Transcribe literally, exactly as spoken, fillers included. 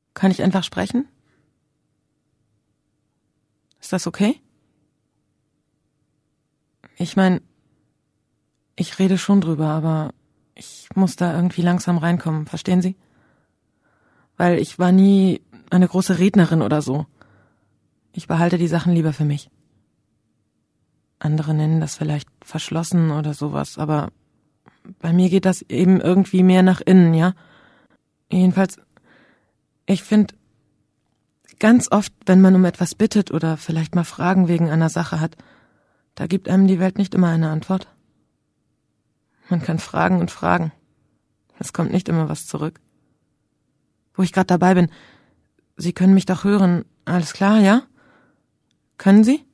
Kann ich einfach sprechen? Ist das okay? Ich meine, ich rede schon drüber, aber ich muss da irgendwie langsam reinkommen, verstehen Sie? Weil ich war nie eine große Rednerin oder so. Ich behalte die Sachen lieber für mich. Andere nennen das vielleicht verschlossen oder sowas, aber bei mir geht das eben irgendwie mehr nach innen, ja? Jedenfalls, ich finde, ganz oft, wenn man um etwas bittet oder vielleicht mal Fragen wegen einer Sache hat, da gibt einem die Welt nicht immer eine Antwort. Man kann fragen und fragen. Es kommt nicht immer was zurück. Wo ich gerade dabei bin, Sie können mich doch hören. Alles klar, ja? Können Sie?